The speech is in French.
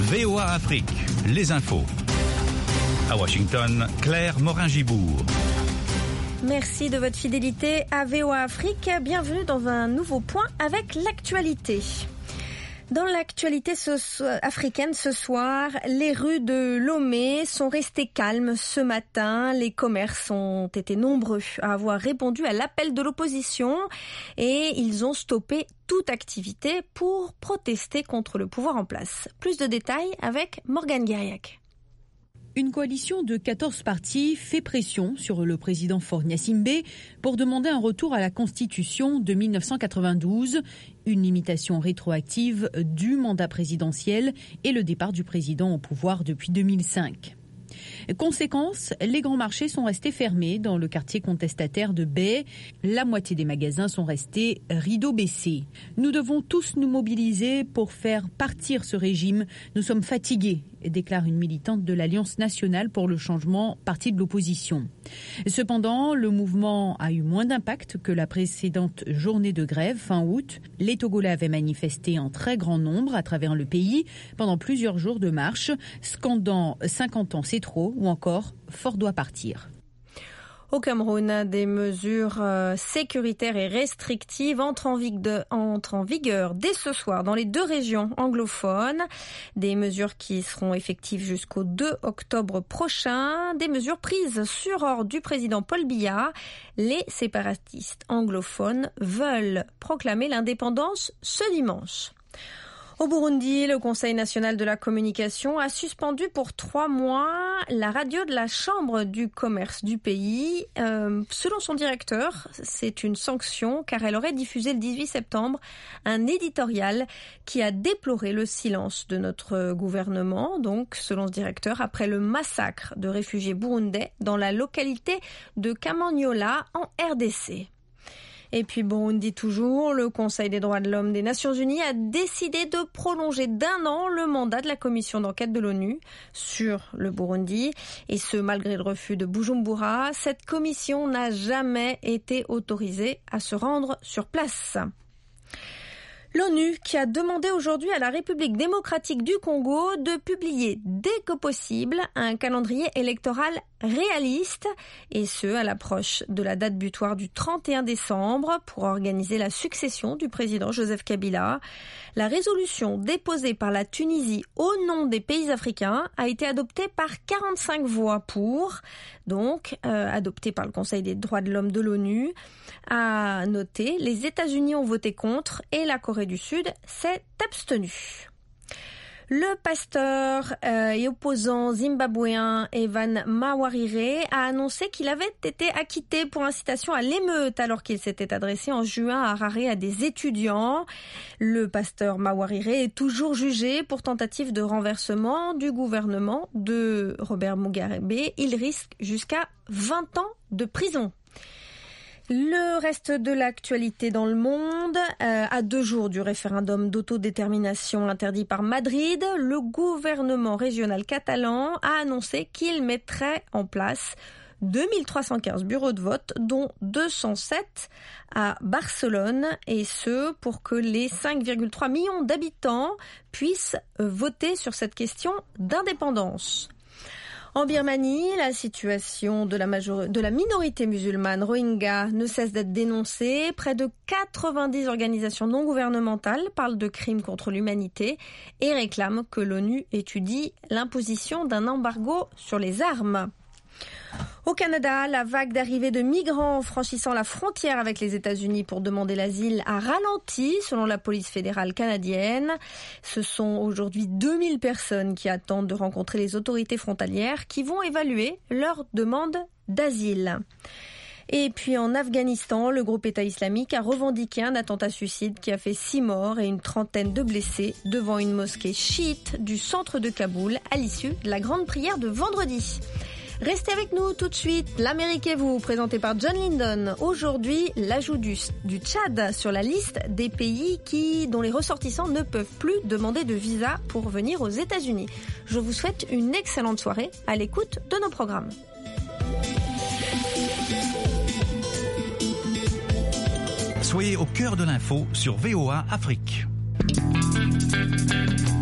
VOA Afrique, les infos. À Washington, Claire Morin-Gibourg. Merci de votre fidélité à VOA Afrique. Bienvenue dans un nouveau point avec l'actualité. Dans l'actualité africaine ce soir, les rues de Lomé sont restées calmes ce matin. Les commerces ont été nombreux à avoir répondu à l'appel de l'opposition et ils ont stoppé toute activité pour protester contre le pouvoir en place. Plus de détails avec Morgane Guériac. Une coalition de 14 partis fait pression sur le président Faure Gnassingbé pour demander un retour à la Constitution de 1992, une limitation rétroactive du mandat présidentiel et le départ du président au pouvoir depuis 2005. Conséquence, les grands marchés sont restés fermés dans le quartier contestataire de Baie. La moitié des magasins sont restés rideaux baissés. Nous devons tous nous mobiliser pour faire partir ce régime. Nous sommes fatigués, déclare une militante de l'Alliance nationale pour le changement, parti de l'opposition. Cependant, le mouvement a eu moins d'impact que la précédente journée de grève fin août. Les Togolais avaient manifesté en très grand nombre à travers le pays pendant plusieurs jours de marche, scandant 50 ans c'est trop ou encore Faure doit partir. Au Cameroun, des mesures sécuritaires et restrictives entrent en vigueur dès ce soir dans les deux régions anglophones. Des mesures qui seront effectives jusqu'au 2 octobre prochain. Des mesures prises sur ordre du président Paul Biya. Les séparatistes anglophones veulent proclamer l'indépendance ce dimanche. Au Burundi, le Conseil national de la communication a suspendu pour 3 mois la radio de la Chambre du commerce du pays. Selon son directeur, c'est une sanction car elle aurait diffusé le 18 septembre un éditorial qui a déploré le silence de notre gouvernement. Donc, selon ce directeur, après le massacre de réfugiés burundais dans la localité de Kamanyola en RDC. Et puis Burundi toujours, le Conseil des droits de l'homme des Nations Unies a décidé de prolonger d'1 an le mandat de la commission d'enquête de l'ONU sur le Burundi. Et ce, malgré le refus de Bujumbura, cette commission n'a jamais été autorisée à se rendre sur place. L'ONU qui a demandé aujourd'hui à la République démocratique du Congo de publier dès que possible un calendrier électoral réaliste, et ce à l'approche de la date butoir du 31 décembre pour organiser la succession du président Joseph Kabila. La résolution déposée par la Tunisie au nom des pays africains a été adoptée par 45 voix pour, donc adoptée par le Conseil des droits de l'homme de l'ONU. À noter, les États-Unis ont voté contre et la Corée du Sud s'est abstenue. Le pasteur et opposant zimbabwéen Evan Mawarire a annoncé qu'il avait été acquitté pour incitation à l'émeute alors qu'il s'était adressé en juin à Harare à des étudiants. Le pasteur Mawarire est toujours jugé pour tentative de renversement du gouvernement de Robert Mugabe. Il risque jusqu'à 20 ans de prison. Le reste de l'actualité dans le monde, à 2 jours du référendum d'autodétermination interdit par Madrid, le gouvernement régional catalan a annoncé qu'il mettrait en place 2315 bureaux de vote, dont 207 à Barcelone, et ce pour que les 5,3 millions d'habitants puissent voter sur cette question d'indépendance. En Birmanie, la situation de la minorité musulmane Rohingya ne cesse d'être dénoncée. Près de 90 organisations non gouvernementales parlent de crimes contre l'humanité et réclament que l'ONU étudie l'imposition d'un embargo sur les armes. Au Canada, la vague d'arrivée de migrants franchissant la frontière avec les États-Unis pour demander l'asile a ralenti, selon la police fédérale canadienne. Ce sont aujourd'hui 2000 personnes qui attendent de rencontrer les autorités frontalières qui vont évaluer leur demande d'asile. Et puis en Afghanistan, le groupe État islamique a revendiqué un attentat suicide qui a fait 6 morts et une trentaine de blessés devant une mosquée chiite du centre de Kaboul à l'issue de la grande prière de vendredi. Restez avec nous tout de suite. L'Amérique et vous, présenté par John Lindon. Aujourd'hui, l'ajout du Tchad sur la liste des pays dont les ressortissants ne peuvent plus demander de visa pour venir aux États-Unis. Je vous souhaite une excellente soirée à l'écoute de nos programmes. Soyez au cœur de l'info sur VOA Afrique.